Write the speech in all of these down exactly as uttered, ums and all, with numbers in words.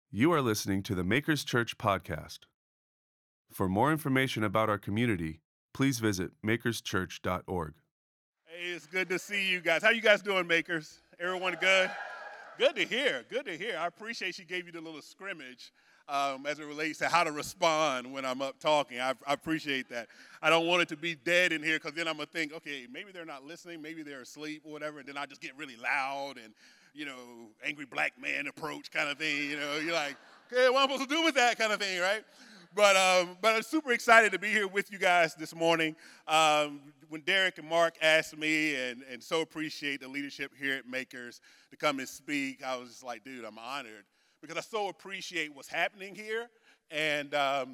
You are listening to the Makers Church podcast. For more information about our community, please visit makers church dot org. Hey, it's good to see you guys. How you guys doing, Makers? Everyone good? Good to hear. Good to hear. I appreciate she gave you the little scrimmage um, as it relates to how to respond when I'm up talking. I, I appreciate that. I don't want it to be dead in here because then I'm going to think, okay, maybe they're not listening, maybe they're asleep or whatever, and then I just get really loud and, you know, angry black man approach kind of thing. You know, you're like, okay, what am I supposed to do with that kind of thing, right? But um, but I'm super excited to be here with you guys this morning. Um, when Derek and Mark asked me, and, and so appreciate the leadership here at Makers to come and speak, I was just like, dude, I'm honored because I so appreciate what's happening here. And um,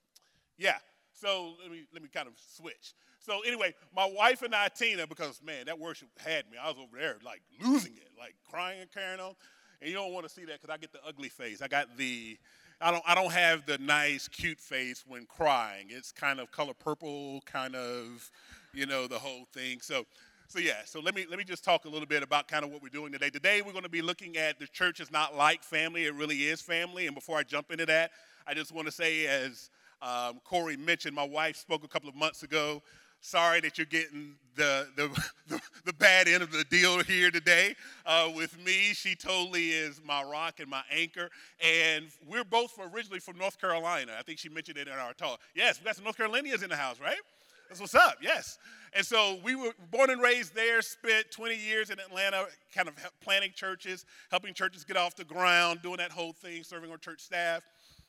yeah, so let me let me kind of switch. So anyway, my wife and I, Tina, because man, that worship had me. I was over there like losing it, like crying and carrying on. And you don't want to see that because I get the ugly face. I got the I don't I don't have the nice, cute face when crying. It's kind of color purple, kind of, you know, the whole thing. So so yeah, so let me let me just talk a little bit about kind of what we're doing today. Today we're going to be looking at the church is not like family, it really is family. And before I jump into that, I just want to say, as um, Corey mentioned, my wife spoke a couple of months ago. Sorry that you're getting the, the the the bad end of the deal here today uh, with me. She totally is my rock and my anchor. And we're both originally from North Carolina. I think she mentioned it in our talk. Yes, we got some North Carolinians in the house, right? That's what's up, yes. And so we were born and raised there, spent twenty years in Atlanta kind of planning churches, helping churches get off the ground, doing that whole thing, serving our church staff.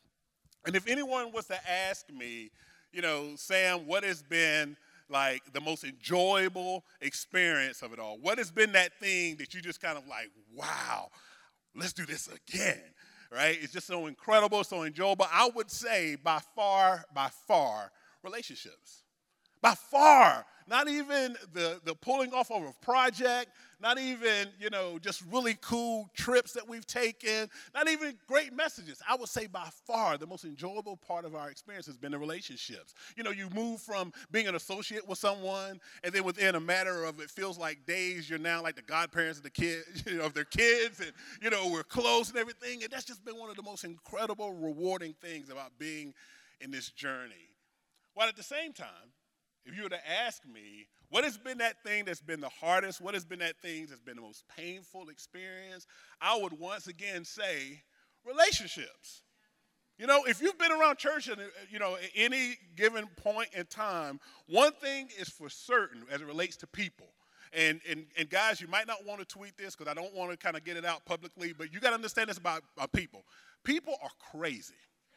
And if anyone was to ask me, you know, Sam, what has been like the most enjoyable experience of it all? What has been that thing that you just kind of like, wow, let's do this again, right? It's just so incredible, so enjoyable. I would say by far, by far, relationships. By far, not even the, the pulling off of a project, not even, you know, just really cool trips that we've taken, not even great messages. I would say by far the most enjoyable part of our experience has been the relationships. You know, you move from being an associate with someone, and then within a matter of, it feels like days, you're now like the godparents of the kids, you know, of their kids, and, you know, we're close and everything. And that's just been one of the most incredible, rewarding things about being in this journey. While at the same time, if you were to ask me, what has been that thing that's been the hardest? What has been that thing that's been the most painful experience? I would once again say relationships. You know, if you've been around church at, you know, at any given point in time, one thing is for certain as it relates to people. And, and, and guys, you might not want to tweet this because I don't want to kind of get it out publicly, but you got to understand this about, about people. People are crazy.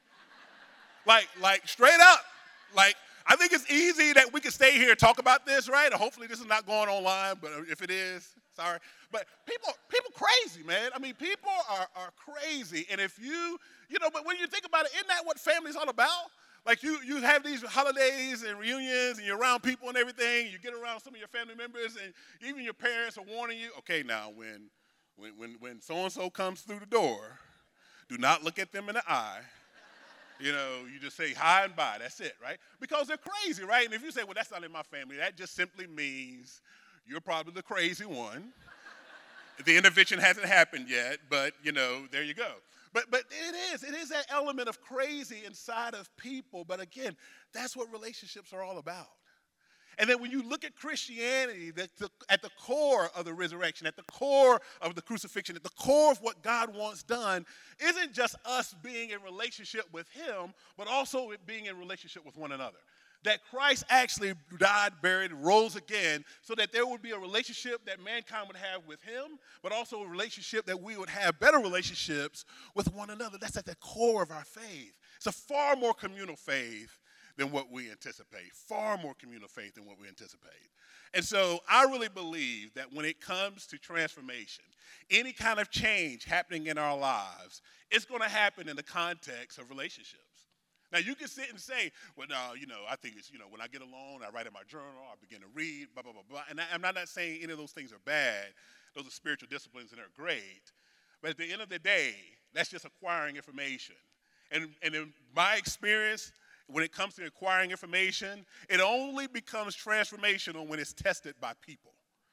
like, like straight up, like, I think it's easy that we can stay here and talk about this, right? Or hopefully this is not going online, but if it is, sorry. But people people crazy, man. I mean, people are, are crazy. And if you, you know, but when you think about it, isn't that what family's all about? Like you you have these holidays and reunions and you're around people and everything. You get around some of your family members and even your parents are warning you, okay, now when when when, when so-and-so comes through the door, do not look at them in the eye. You know, you just say hi and bye. That's it, right? Because they're crazy, right? And if you say, well, that's not in my family, that just simply means you're probably the crazy one. The intervention hasn't happened yet, but, you know, there you go. But but it is. It is that element of crazy inside of people. But, again, that's what relationships are all about. And then when you look at Christianity, that's the, at the core of the resurrection, at the core of the crucifixion, at the core of what God wants done, isn't just us being in relationship with him, but also it being in relationship with one another. That Christ actually died, buried, and rose again so that there would be a relationship that mankind would have with him, but also a relationship that we would have better relationships with one another. That's at the core of our faith. It's a far more communal faith than what we anticipate, far more communal faith than what we anticipate. And so I really believe that when it comes to transformation, any kind of change happening in our lives, it's going to happen in the context of relationships. Now, you can sit and say, well, no, you know, I think it's, you know, when I get alone, I write in my journal, I begin to read, blah, blah, blah, blah. And I, I'm not saying any of those things are bad. Those are spiritual disciplines and they're great. But at the end of the day, that's just acquiring information. And, and in my experience, when it comes to acquiring information, it only becomes transformational when it's tested by people.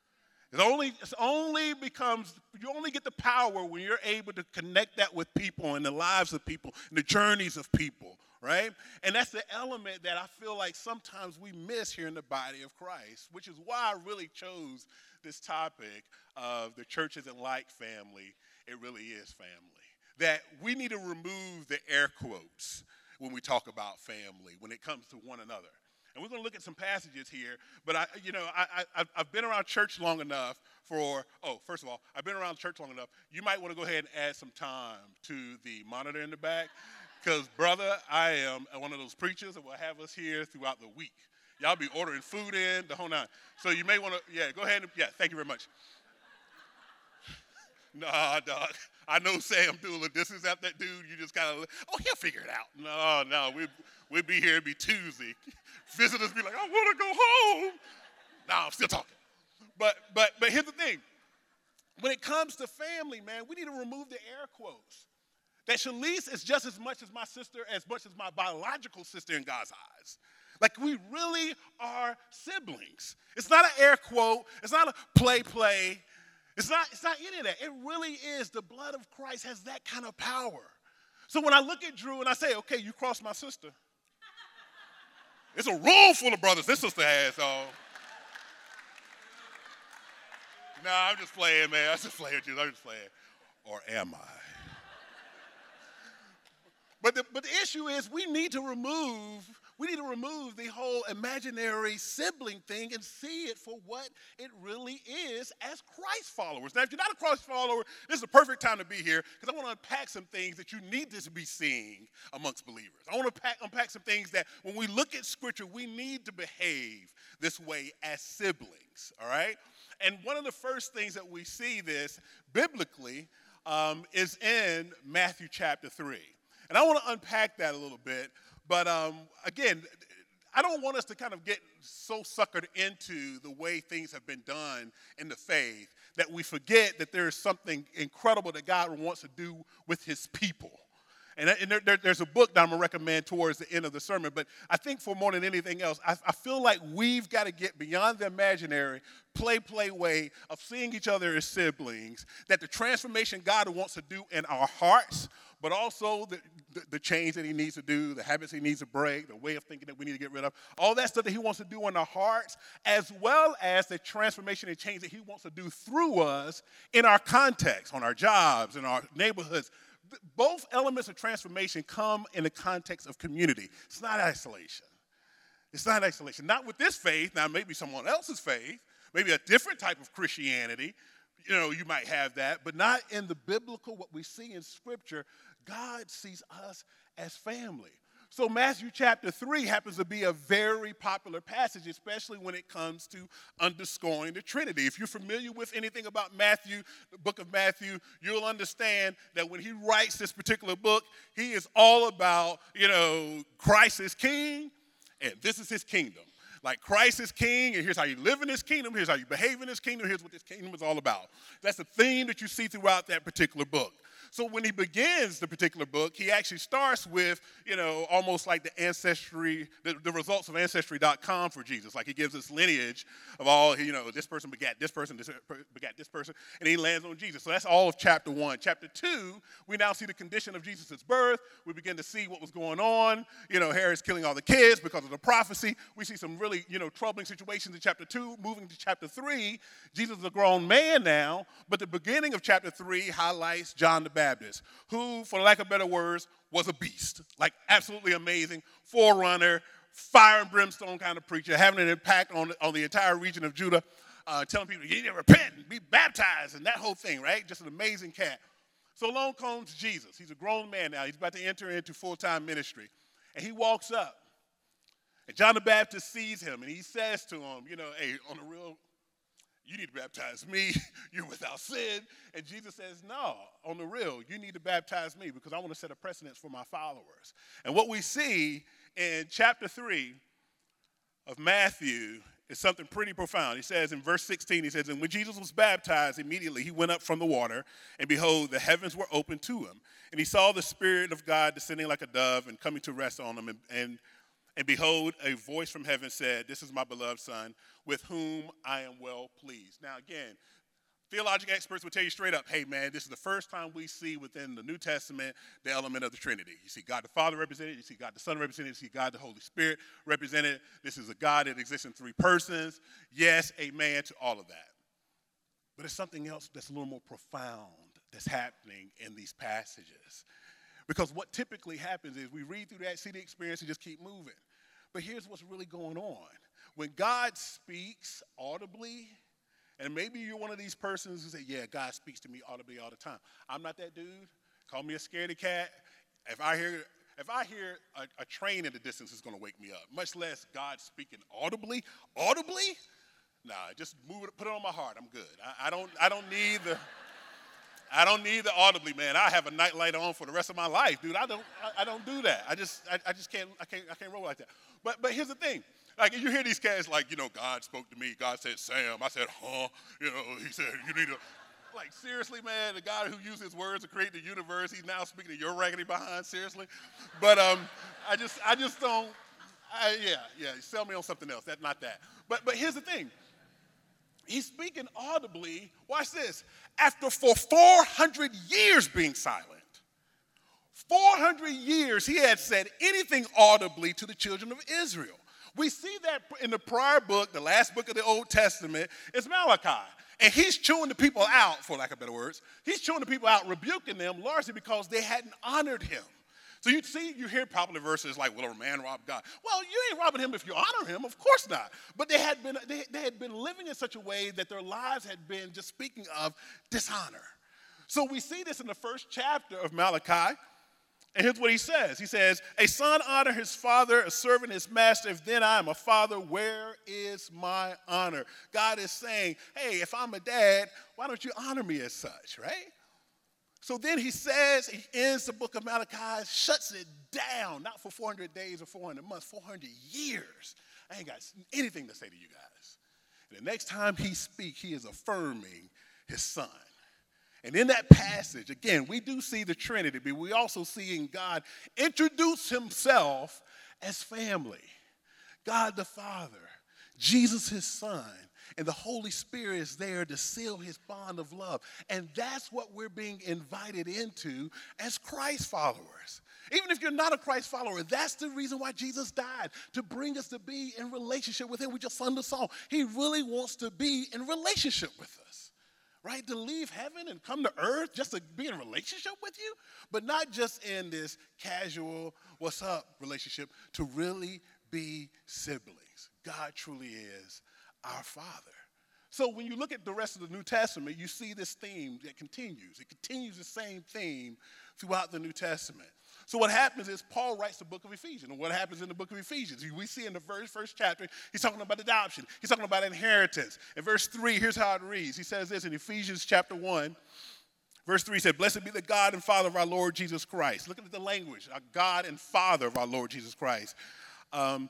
It only, it only becomes, you only get the power when you're able to connect that with people and the lives of people and the journeys of people, right? And that's the element that I feel like sometimes we miss here in the body of Christ, which is why I really chose this topic of the church isn't like family, it really is family. That we need to remove the air quotes when we talk about family, when it comes to one another. And we're going to look at some passages here, but I, you know, I, I, I've been around church long enough for, oh, first of all, I've been around church long enough. You might want to go ahead and add some time to the monitor in the back, because, brother, I am one of those preachers that will have us here throughout the week. Y'all be ordering food in, the whole nine. So you may want to, yeah, go ahead and, yeah, thank you very much. Nah, dog. I know Sam Doolin. This is that, that dude. You just kind of, oh, he'll figure it out. No, no, we we'd be here. It'd be Tuesday. Visitors be like, I want to go home. No, I'm still talking. But but but here's the thing. When it comes to family, man, we need to remove the air quotes. That Shalise is just as much as my sister, as much as my biological sister in God's eyes. Like, we really are siblings. It's not an air quote. It's not a play play. It's not, it's not any of that. It really is. The blood of Christ has that kind of power. So when I look at Drew and I say, okay, you crossed my sister. It's a room full of brothers this sister has, so. Nah, I'm just playing, man. I'm just playing with you. I'm just playing. Or am I? But the, but the issue is we need to remove, we need to remove the whole imaginary sibling thing and see it for what it really is as Christ followers. Now, if you're not a Christ follower, this is the perfect time to be here, because I want to unpack some things that you need to be seeing amongst believers. I want to pack, unpack some things that when we look at Scripture, we need to behave this way as siblings, all right? And one of the first things that we see this biblically um, is in Matthew chapter three. And I want to unpack that a little bit, but um, again, I don't want us to kind of get so suckered into the way things have been done in the faith that we forget that there is something incredible that God wants to do with his people. And, and there, there, there's a book that I'm going to recommend towards the end of the sermon, but I think for more than anything else, I, I feel like we've got to get beyond the imaginary, play, play way of seeing each other as siblings, that the transformation God wants to do in our hearts, but also the, the, the change that he needs to do, the habits he needs to break, the way of thinking that we need to get rid of, all that stuff that he wants to do in our hearts, as well as the transformation and change that he wants to do through us in our context, on our jobs, in our neighborhoods. Both elements of transformation come in the context of community. It's not isolation. It's not isolation. Not with this faith. Now, maybe someone else's faith, maybe a different type of Christianity. You know, you might have that, but not in the biblical, what we see in Scripture. God sees us as family. So Matthew chapter three happens to be a very popular passage, especially when it comes to underscoring the Trinity. If you're familiar with anything about Matthew, the book of Matthew, you'll understand that when he writes this particular book, he is all about, you know, Christ is king, and this is his kingdom. Like, Christ is king, and here's how you live in his kingdom, here's how you behave in his kingdom, here's what this kingdom is all about. That's the theme that you see throughout that particular book. So when he begins the particular book, he actually starts with, you know, almost like the ancestry, the, the results of ancestry dot com for Jesus. Like, he gives this lineage of all, you know, this person begat this person, this begat this person, and he lands on Jesus. So that's all of chapter one. Chapter two, we now see the condition of Jesus' birth. We begin to see what was going on. You know, Herod's killing all the kids because of the prophecy. We see some really, you know, troubling situations in chapter two. Moving to chapter three, Jesus is a grown man now, but the beginning of chapter three highlights John the Baptist, who, for lack of better words, was a beast. Like, absolutely amazing, forerunner, fire and brimstone kind of preacher, having an impact on, on the entire region of Judah, uh, telling people, you need to repent and be baptized, and that whole thing, right? Just an amazing cat. So along comes Jesus. He's a grown man now. He's about to enter into full-time ministry. And he walks up, and John the Baptist sees him, and he says to him, you know, hey, on the real, you need to baptize me. You're without sin. And Jesus says, no, on the real, you need to baptize me because I want to set a precedence for my followers. And what we see in chapter three of Matthew is something pretty profound. He says in verse sixteen, he says, and when Jesus was baptized, immediately he went up from the water, and behold, the heavens were opened to him. And he saw the Spirit of God descending like a dove and coming to rest on him. And, and, And behold, a voice from heaven said, "This is my beloved Son, with whom I am well pleased." Now again, theological experts will tell you straight up, hey man, this is the first time we see within the New Testament the element of the Trinity. You see God the Father represented, you see God the Son represented, you see God the Holy Spirit represented. This is a God that exists in three persons. Yes, amen to all of that. But it's something else that's a little more profound that's happening in these passages. Because what typically happens is we read through that, see the experience, and just keep moving. But here's what's really going on. When God speaks audibly, and maybe you're one of these persons who say, yeah, God speaks to me audibly all the time. I'm not that dude. Call me a scaredy cat. If I hear if I hear a, a train in the distance, it's going to wake me up, much less God speaking audibly. Audibly? Nah, just move it, put it on my heart. I'm good. I, I don't I don't need the I don't need the audibly, man. I have a nightlight on for the rest of my life, dude. I don't I, I don't do that. I just I, I just can't I can't I can't roll like that. But but here's the thing. Like, you hear these cats like, you know, God spoke to me. God said, Sam. I said, huh? You know, he said, you need to. Like, seriously, man, the God who used his words to create the universe, he's now speaking to your raggedy behind, seriously? But um, I just I just don't, I, yeah, yeah, sell me on something else. That's not that. But But here's the thing. He's speaking audibly, watch this, after for four hundred years being silent. four hundred years he had said anything audibly to the children of Israel. We see that in the prior book, the last book of the Old Testament, is Malachi. And he's chewing the people out, for lack of better words. He's chewing the people out, rebuking them largely because they hadn't honored him. So you see, you hear popular verses like, will a man rob God? Well, you ain't robbing him if you honor him, of course not. But they had been, they, they had been living in such a way that their lives had been, just speaking of, dishonor. So we see this in the first chapter of Malachi. And here's what he says. He says, a son honor his father, a servant his master. If then I am a father, where is my honor? God is saying, hey, if I'm a dad, why don't you honor me as such, right? So then he says, he ends the book of Malachi, shuts it down, not for four hundred days or four hundred months, four hundred years. I ain't got anything to say to you guys. And the next time he speaks, he is affirming his son. And in that passage, again, we do see the Trinity, but we also see in God introduce himself as family. God the Father, Jesus his Son, and the Holy Spirit is there to seal his bond of love. And that's what we're being invited into as Christ followers. Even if you're not a Christ follower, that's the reason why Jesus died, to bring us to be in relationship with him. We just sung the song. He really wants to be in relationship with us. Right, to leave heaven and come to earth just to be in a relationship with you, but not just in this casual, what's up relationship, to really be siblings. God truly is our Father. So when you look at the rest of the New Testament, you see this theme that continues. It continues the same theme throughout the New Testament. So what happens is Paul writes the book of Ephesians. And what happens in the book of Ephesians? We see in the very first chapter, he's talking about adoption. He's talking about inheritance. In verse three, here's how it reads. He says this in Ephesians chapter one. Verse three said, blessed be the God and Father of our Lord Jesus Christ. Look at the language. Our God and Father of our Lord Jesus Christ. Um,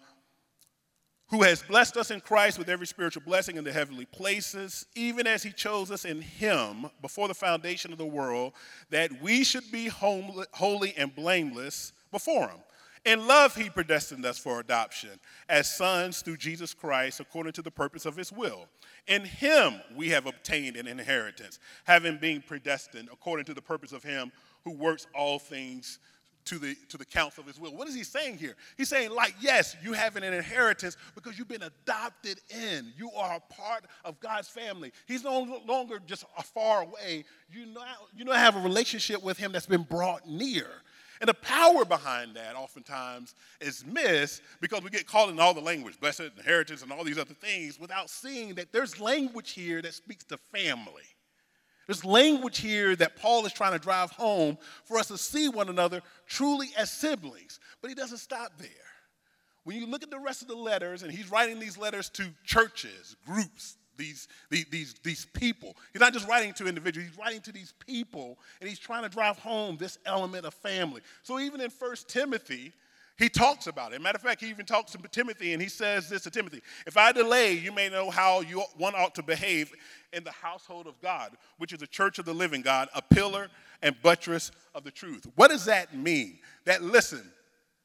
who has blessed us in Christ with every spiritual blessing in the heavenly places, even as he chose us in him before the foundation of the world, that we should be holy and blameless before him. In love he predestined us for adoption as sons through Jesus Christ according to the purpose of his will. In him we have obtained an inheritance, having been predestined according to the purpose of him who works all things to the to the counsel of his will. What is he saying here? He's saying, like, yes, you have an inheritance because you've been adopted in. You are a part of God's family. He's no longer just far away. You now, you now have a relationship with him that's been brought near. And the power behind that oftentimes is missed because we get caught in all the language, blessed, inheritance, and all these other things, without seeing that there's language here that speaks to family. There's language here that Paul is trying to drive home for us to see one another truly as siblings. But he doesn't stop there. When you look at the rest of the letters, and he's writing these letters to churches, groups, these, these, these, these people. He's not just writing to individuals, he's writing to these people, and he's trying to drive home this element of family. So even in First Timothy, he talks about it. Matter of fact, he even talks to Timothy, and he says this to Timothy: if I delay, you may know how you, one ought to behave in the household of God, which is the church of the living God, a pillar and buttress of the truth. What does that mean? That, listen,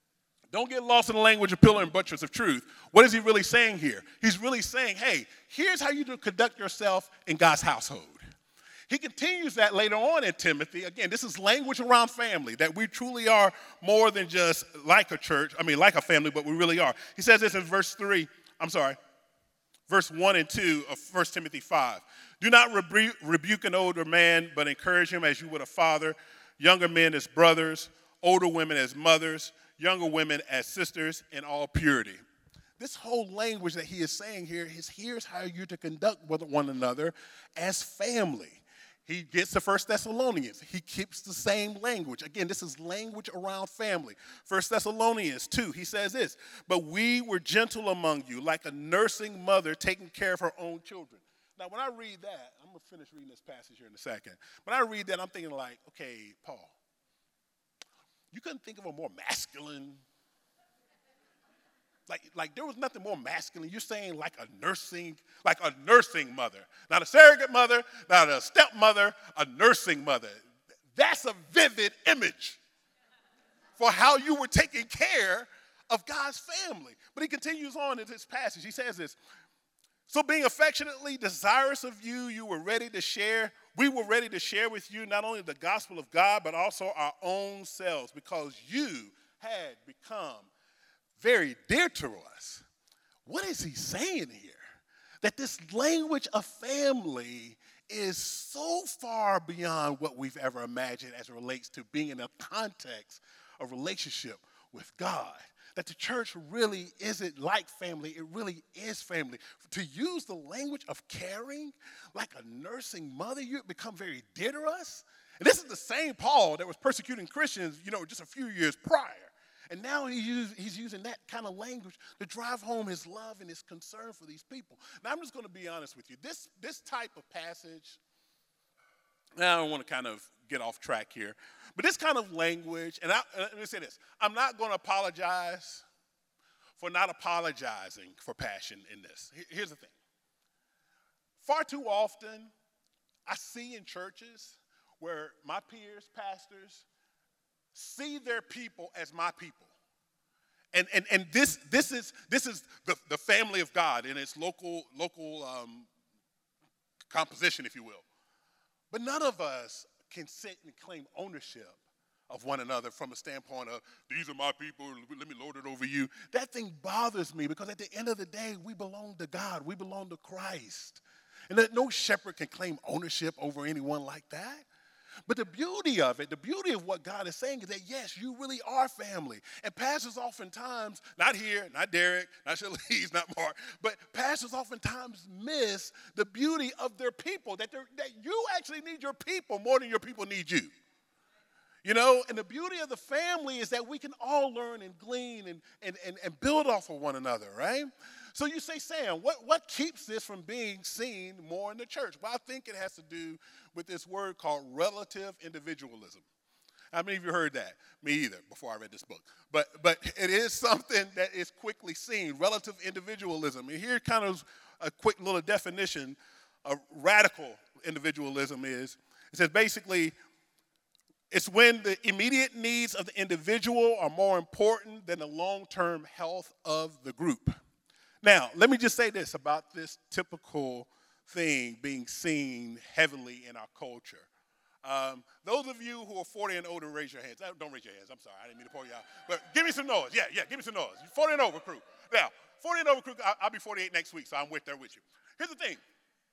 Don't get lost in the language of pillar and buttress of truth. What is he really saying here? He's really saying, hey, here's how you do conduct yourself in God's household. He continues that later on in Timothy. Again, this is language around family, that we truly are more than just like a church, I mean, like a family, but we really are. He says this in verse three, I'm sorry, verse one and two of First Timothy five. Do not rebu- rebuke an older man, but encourage him as you would a father, younger men as brothers, older women as mothers, younger women as sisters, in all purity. This whole language that he is saying here is here's how you're to conduct with one another as family. He gets to First Thessalonians. He keeps the same language. Again, this is language around family. First Thessalonians two, he says this, but we were gentle among you, like a nursing mother taking care of her own children. Now, when I read that, I'm going to finish reading this passage here in a second. When I read that, I'm thinking like, okay, Paul, you couldn't think of a more masculine, like, like there was nothing more masculine. You're saying like a nursing, like a nursing mother. Not a surrogate mother, not a stepmother, a nursing mother. That's a vivid image for how you were taking care of God's family. But he continues on in this passage. He says this, so being affectionately desirous of you, you were ready to share, we were ready to share with you not only the gospel of God, but also our own selves, because you had become very dear to us. What is he saying here? That this language of family is so far beyond what we've ever imagined as it relates to being in a context of relationship with God. That the church really isn't like family, it really is family. To use the language of caring like a nursing mother, you become very dear to us. And this is the same Paul that was persecuting Christians, you know, just a few years prior. And now he use, he's using that kind of language to drive home his love and his concern for these people. Now, I'm just going to be honest with you. This, this type of passage, now I don't want to kind of get off track here, but this kind of language, and I, let me say this, I'm not going to apologize for not apologizing for passion in this. Here's the thing. Far too often, I see in churches where my peers, pastors, see their people as my people. And and and this this is this is the, the family of God in its local local um, composition, if you will. But none of us can sit and claim ownership of one another from a standpoint of, these are my people, let me lord it over you. That thing bothers me because at the end of the day, we belong to God. We belong to Christ. And that no shepherd can claim ownership over anyone like that. But the beauty of it, the beauty of what God is saying is that, yes, you really are family. And pastors oftentimes, not here, not Derek, not Shalise, not Mark, but pastors oftentimes miss the beauty of their people, that, that you actually need your people more than your people need you. You know, and the beauty of the family is that we can all learn and glean and, and, and, and build off of one another, right? So you say, Sam, what, what keeps this from being seen more in the church? Well, I think it has to do with this word called relative individualism. How many of you heard that? Me either, before I read this book. But but it is something that is quickly seen, relative individualism. And here kind of a quick little definition of radical individualism is. It says basically, it's when the immediate needs of the individual are more important than the long-term health of the group. Now, let me just say this about this typical thing being seen heavily in our culture. Um, those of you who are forty and older, raise your hands. Uh, Don't raise your hands. I'm sorry. I didn't mean to pull you out. But give me some noise. Yeah, yeah, give me some noise. forty and over crew. Now, forty and over crew, I'll, I'll be forty-eight next week, so I'm with there with you. Here's the thing.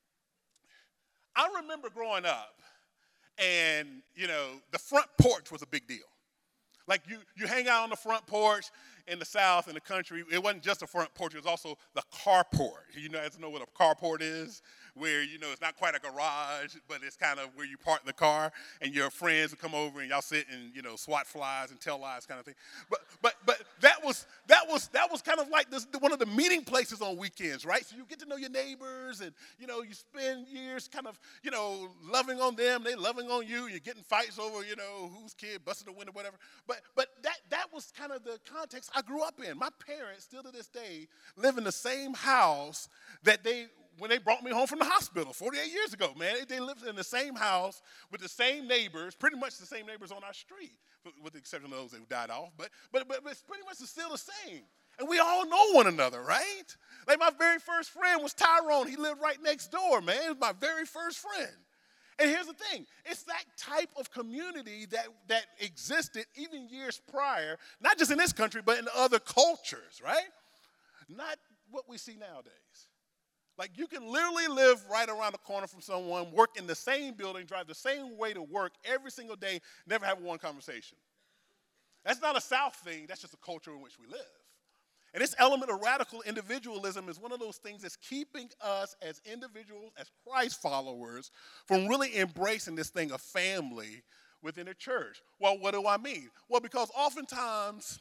I remember growing up, and, you know, the front porch was a big deal. Like you, you hang out on the front porch in the South, in the country. It wasn't just a front porch. It was also the carport. You know, guys know what a carport is? Where, you know, it's not quite a garage, but it's kind of where you park the car and your friends will come over and y'all sit and, you know, swat flies and tell lies kind of thing. But but but that was that was that was kind of like this one of the meeting places on weekends, right? So you get to know your neighbors and, you know, you spend years kind of, you know, loving on them, they loving on you, you're getting fights over, you know, whose kid busted the window, whatever. But but that that was kind of the context I grew up in. My parents, still to this day, live in the same house that they when they brought me home from the hospital forty-eight years ago, man. They lived in the same house with the same neighbors, pretty much the same neighbors on our street. with the exception of those that died off. But, but, but it's pretty much still the same. And we all know one another, right? Like my very first friend was Tyrone. He lived right next door, man. He was my very first friend. And here's the thing. It's that type of community that, that existed even years prior, not just in this country, but in other cultures, right? Not what we see nowadays. Like you can literally live right around the corner from someone, work in the same building, drive the same way to work every single day, never have one conversation. That's not a South thing. That's just a culture in which we live. And this element of radical individualism is one of those things that's keeping us as individuals, as Christ followers, from really embracing this thing of family within the church. Well, what do I mean? Well, because oftentimes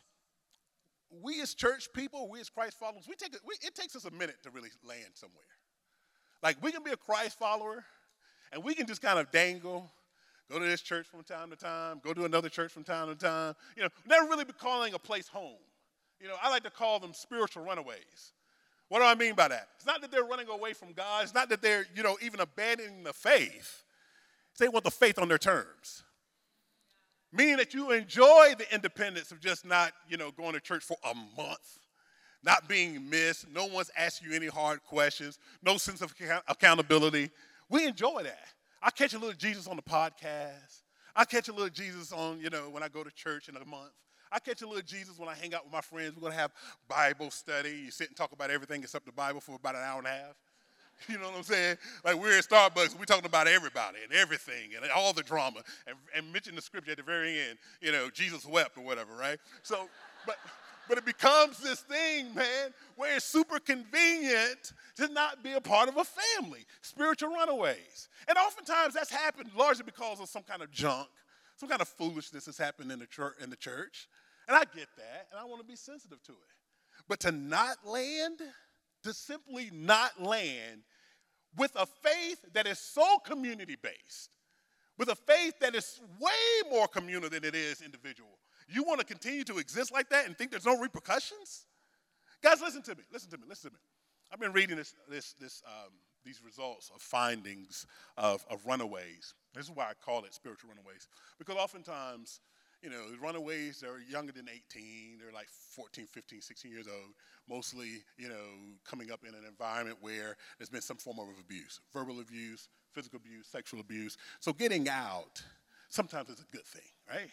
we as church people, we as Christ followers, we take it, we, it takes us a minute to really land somewhere. Like we can be a Christ follower and we can just kind of dangle, go to this church from time to time, go to another church from time to time. You know, never really be calling a place home. You know, I like to call them spiritual runaways. What do I mean by that? It's not that they're running away from God. It's not that they're, you know, even abandoning the faith. They want the faith on their terms. Meaning that you enjoy the independence of just not, you know, going to church for a month, not being missed, no one's asking you any hard questions, no sense of accountability. We enjoy that. I catch a little Jesus on the podcast. I catch a little Jesus on, you know, when I go to church in a month. I catch a little Jesus when I hang out with my friends. We're going to have Bible study. You sit and talk about everything except the Bible for about an hour and a half. You know what I'm saying? Like we're at Starbucks, we're talking about everybody and everything and all the drama and, and mention the scripture at the very end, you know, Jesus wept or whatever, right? So, but but it becomes this thing, man, where it's super convenient to not be a part of a family, spiritual runaways. And oftentimes that's happened largely because of some kind of junk, some kind of foolishness that's happened in the church, in the church. And I get that, and I want to be sensitive to it. But to not land, to simply not land with a faith that is so community-based, with a faith that is way more communal than it is individual. You want to continue to exist like that and think there's no repercussions? Guys, listen to me, listen to me, listen to me. I've been reading this, this, this, um, these results of findings of, of runaways. This is why I call it spiritual runaways. Because oftentimes, you know, the runaways are younger than eighteen. They're like fourteen, fifteen, sixteen years old. Mostly, you know, coming up in an environment where there's been some form of abuse. Verbal abuse, physical abuse, sexual abuse. So getting out sometimes is a good thing, right?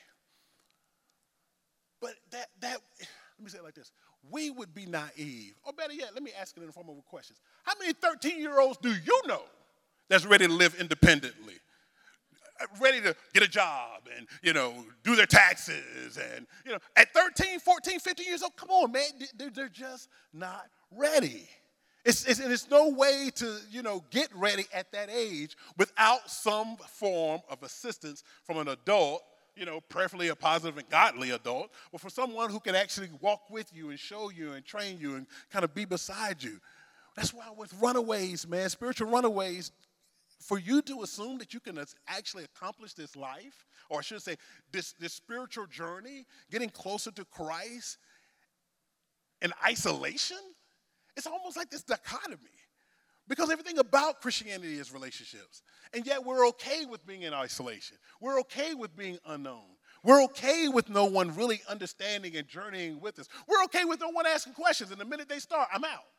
But that, that let me say it like this. We would be naive. Or better yet, let me ask it in the form of a question. How many thirteen-year-olds do you know that's ready to live independently? Ready to get a job and, you know, do their taxes and, you know, at thirteen, fourteen, fifteen years old, come on, man, they're, they're just not ready. It's, it's, and it's no way to, you know, get ready at that age without some form of assistance from an adult, you know, preferably a positive and godly adult, or for someone who can actually walk with you and show you and train you and kind of be beside you. That's why with runaways, man, spiritual runaways, for you to assume that you can actually accomplish this life, or I should say this, this spiritual journey, getting closer to Christ in isolation, it's almost like this dichotomy. Because everything about Christianity is relationships. And yet we're okay with being in isolation. We're okay with being unknown. We're okay with no one really understanding and journeying with us. We're okay with no one asking questions. And the minute they start, I'm out.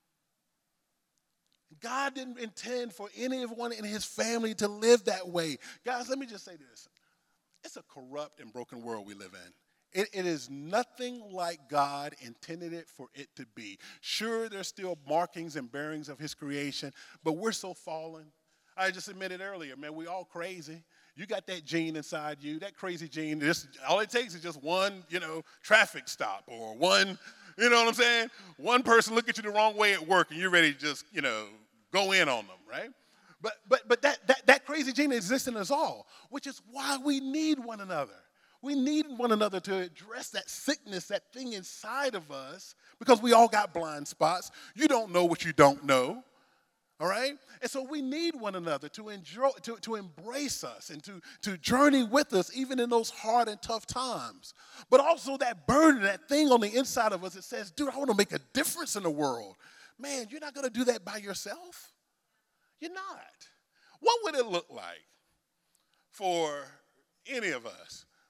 God didn't intend for anyone in his family to live that way. Guys, let me just say this. It's a corrupt and broken world we live in. It, it is nothing like God intended it for it to be. Sure, there's still markings and bearings of his creation, but we're so fallen. I just admitted earlier, man, we all crazy. You got that gene inside you, that crazy gene. Just, all it takes is just one, you know, traffic stop or one, you know what I'm saying? One person look at you the wrong way at work and you're ready to just, you know, go in on them, right? But but but that, that, that crazy gene exists in us all, which is why we need one another. We need one another to address that sickness, that thing inside of us, because we all got blind spots. You don't know what you don't know, all right? And so we need one another to enjoy, to, to embrace us and to, to journey with us even in those hard and tough times. But also that burden, that thing on the inside of us that says, dude, I want to make a difference in the world. Man, you're not going to do that by yourself. You're not. What would it look like for any of us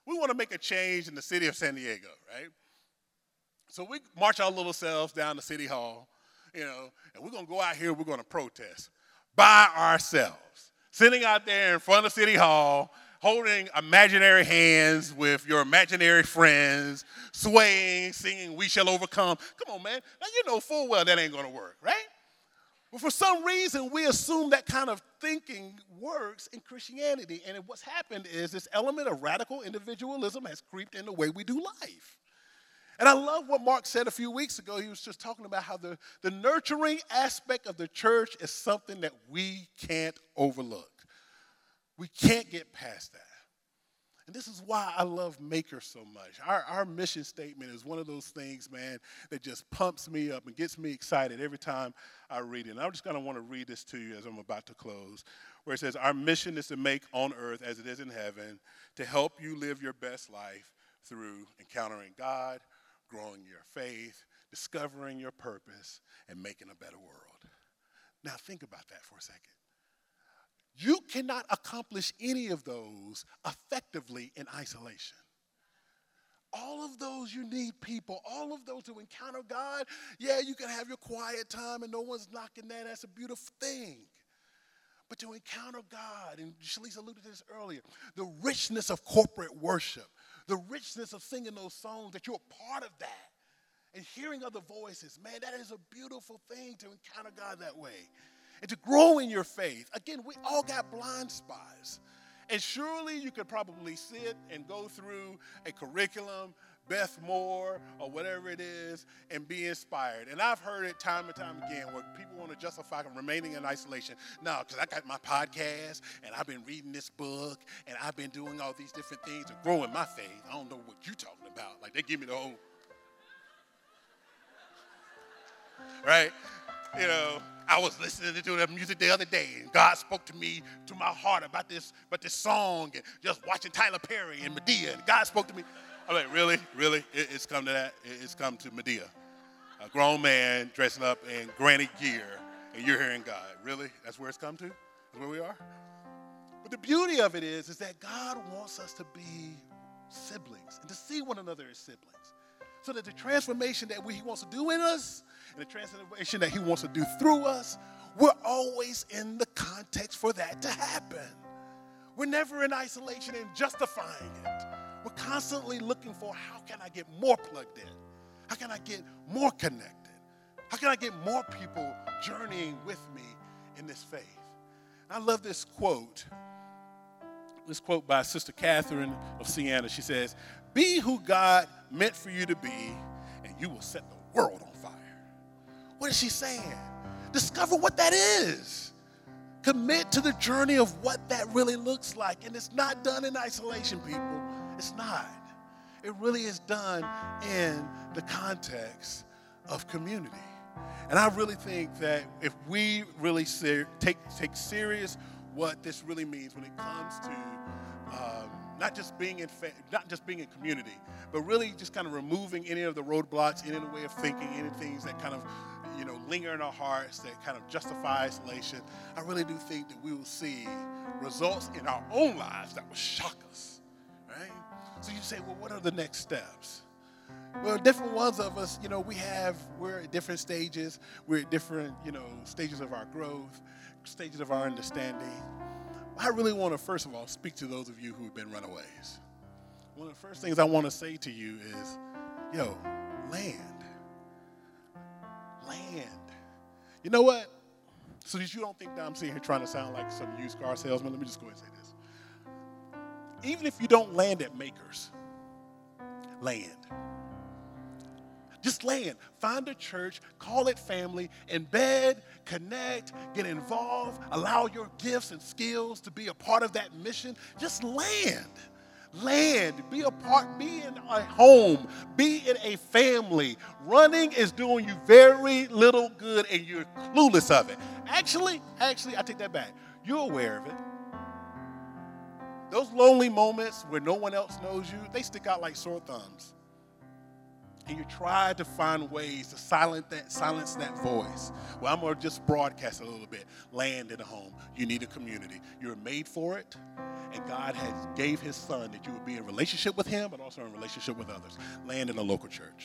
We want to make a change in the city of San Diego, right? So we march our little selves down to City Hall, you know, and we're going to go out here, we're going to protest by ourselves. Sitting out there in front of City Hall, holding imaginary hands with your imaginary friends, swaying, singing, "We Shall Overcome." Come on, man. Now, you know full well that ain't going to work, right? But for some reason, we assume that kind of thinking works in Christianity. And what's happened is this element of radical individualism has creeped in the way we do life. And I love what Mark said a few weeks ago. He was just talking about how the, the nurturing aspect of the church is something that we can't overlook. We can't get past that. And this is why I love Makers so much. Our, our mission statement is one of those things, man, that just pumps me up and gets me excited every time I read it. And I'm just going to want to read this to you as I'm about to close, where it says, "Our mission is to make on earth as it is in heaven, to help you live your best life through encountering God, growing your faith, discovering your purpose, and making a better world." Now think about that for a second. You cannot accomplish any of those effectively in isolation. All of those, you need people. All of those to encounter God, yeah, you can have your quiet time and no one's knocking that. That's a beautiful thing. But to encounter God, and Shalise alluded to this earlier, the richness of corporate worship, the richness of singing those songs, that you're a part of that, and hearing other voices, man, that is a beautiful thing to encounter God that way. And to grow in your faith. Again, we all got blind spots. And surely you could probably sit and go through a curriculum, Beth Moore, or whatever it is, and be inspired. And I've heard it time and time again where people want to justify remaining in isolation. No, because I got my podcast, and I've been reading this book, and I've been doing all these different things to grow in my faith. I don't know what you're talking about. Like, they give me the whole, right? You know, I was listening to the music the other day, and God spoke to me, to my heart about this, about this song, and just watching Tyler Perry and Medea, and God spoke to me. I'm like, really, really? It, it's come to that? It, it's come to Medea. A grown man dressing up in granny gear, and you're hearing God. Really? That's where it's come to? That's where we are? But the beauty of it is, is that God wants us to be siblings and to see one another as siblings. So that the transformation that we, he wants to do in us and the transformation that he wants to do through us, we're always in the context for that to happen. We're never in isolation and justifying it. We're constantly looking for, how can I get more plugged in? How can I get more connected? How can I get more people journeying with me in this faith? I love this quote. This quote by Sister Catherine of Siena. She says, "Be who God meant for you to be, and you will set the world on fire." What is she saying? Discover what that is. Commit to the journey of what that really looks like. And it's not done in isolation, people. It's not. It really is done in the context of community. And I really think that if we really ser- take, take serious what this really means when it comes to um, not just being in fa- not just being in community, but really just kind of removing any of the roadblocks, any of the way of thinking, any things that kind of, you know, linger in our hearts, that kind of justify isolation. I really do think that we will see results in our own lives that will shock us, right? So you say, well, what are the next steps? Well, different ones of us, you know, we have, we're at different stages. We're at different, you know, stages of our growth, stages of our understanding. I really want to, first of all, speak to those of you who have been runaways. One of the first things I want to say to you is, yo, land. Land. You know what? So that you don't think that I'm sitting here trying to sound like some used car salesman, let me just go ahead and say this. Even if you don't land at Makers, land. Just land. Find a church, call it family, embed, connect, get involved, allow your gifts and skills to be a part of that mission. Just land. Land. Be a part, be in a home, be in a family. Running is doing you very little good and you're clueless of it. Actually, actually, I take that back. You're aware of it. Those lonely moments where no one else knows you, they stick out like sore thumbs. and you try to find ways to silence that, silence that voice. Well, I'm going to just broadcast a little bit. Land in a home. You need a community. You're made for it, and God has gave his son that you would be in relationship with him, but also in relationship with others. Land in a local church.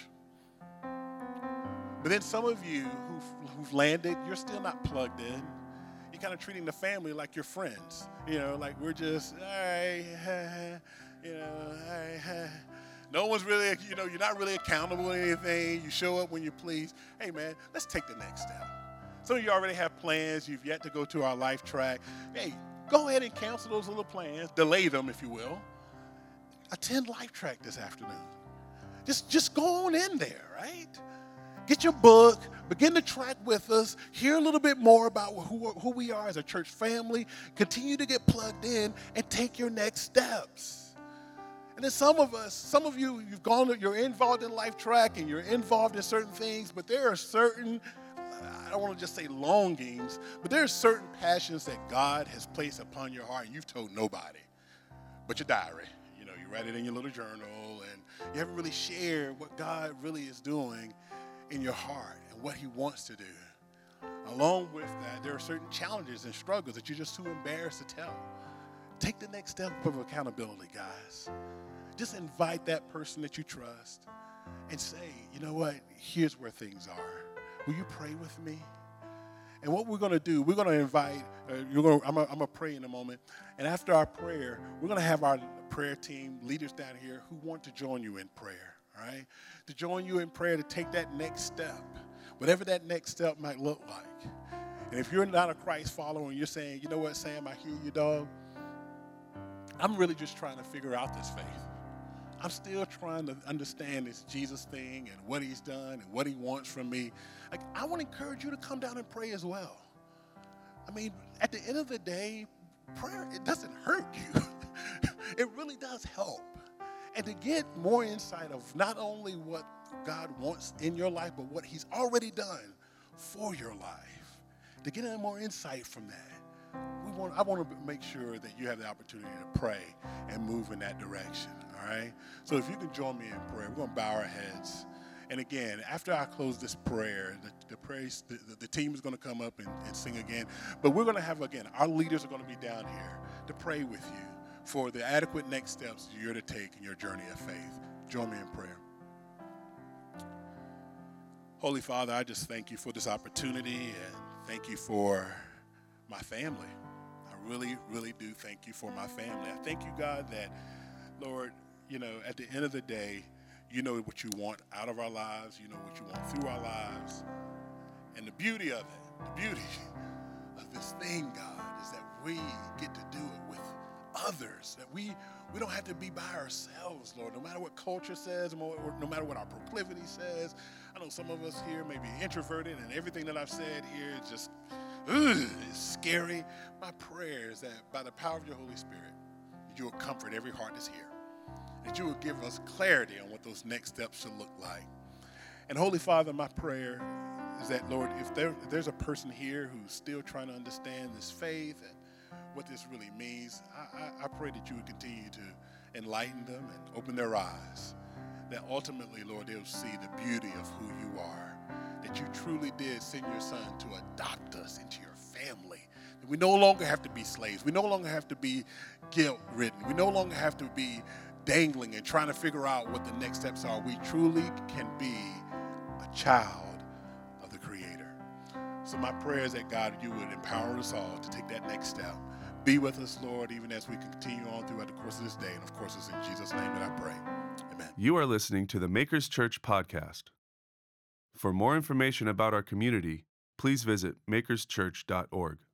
But then some of you who've, who've landed, you're still not plugged in. You're kind of treating the family like your friends. You know, like we're just, all right, you know, all right. No one's really, you know, you're not really accountable or anything. You show up when you please. Hey, man, let's take the next step. Some of you already have plans. You've yet to go to our life track. Hey, go ahead and cancel those little plans. Delay them, if you will. Attend life track this afternoon. Just, just go on in there, right? Get your book, begin to track with us, hear a little bit more about who, who we are as a church family, continue to get plugged in, and take your next steps. And then some of us, some of you, you've gone, you're involved in life track and you're involved in certain things, but there are certain, I don't want to just say longings, but there are certain passions that God has placed upon your heart and you've told nobody but your diary. You know, you write it in your little journal and you haven't really shared what God really is doing in your heart and what he wants to do. Along with that, there are certain challenges and struggles that you're just too embarrassed to tell. Take the next step of accountability, guys. Just invite that person that you trust and say, you know what, here's where things are. Will you pray with me? And what we're going to do, we're going to invite, uh, you're going to, I'm going to pray in a moment. And after our prayer, we're going to have our prayer team, leaders down here who want to join you in prayer. All right, to join you in prayer to take that next step, whatever that next step might look like. And if you're not a Christ follower and you're saying, you know what, Sam, I hear you, dog. I'm really just trying to figure out this faith. I'm still trying to understand this Jesus thing and what he's done and what he wants from me. Like, I want to encourage you to come down and pray as well. I mean, at the end of the day, prayer, it doesn't hurt you. It really does help. And to get more insight of not only what God wants in your life, but what he's already done for your life. To get more insight from that, we want, I want to make sure that you have the opportunity to pray and move in that direction, all right? So if you can join me in prayer, we're going to bow our heads. And again, after I close this prayer, the, the, praise, the, the, the team is going to come up and, and sing again. But we're going to have, again, our leaders are going to be down here to pray with you for the adequate next steps you're to take in your journey of faith. Join me in prayer. Holy Father, I just thank you for this opportunity and thank you for my family. I really, really do thank you for my family. I thank you, God, that, Lord, you know, at the end of the day, you know what you want out of our lives. You know what you want through our lives. And the beauty of it, the beauty of this thing, God, is that we get to do it with others, that we we don't have to be by ourselves, Lord, no matter what culture says, no matter what our proclivity says. I know some of us here may be introverted, and everything that I've said here is just, ugh, it's scary. My prayer is that by the power of your Holy Spirit, that you will comfort every heart that's here, that you will give us clarity on what those next steps should look like. And Holy Father, my prayer is that, Lord, if, there, if there's a person here who's still trying to understand this faith and what this really means, I, I, I pray that you would continue to enlighten them and open their eyes, that ultimately, Lord, they'll see the beauty of who you are, that you truly did send your son to adopt us into your family, that we no longer have to be slaves, we no longer have to be guilt-ridden, we no longer have to be dangling and trying to figure out what the next steps are. We truly can be a child of the Creator. So my prayer is that, God, you would empower us all to take that next step. Be with us, Lord, even as we continue on throughout the course of this day. And of course, it's in Jesus' name that I pray. Amen. You are listening to the Makers Church podcast. For more information about our community, please visit makers church dot org.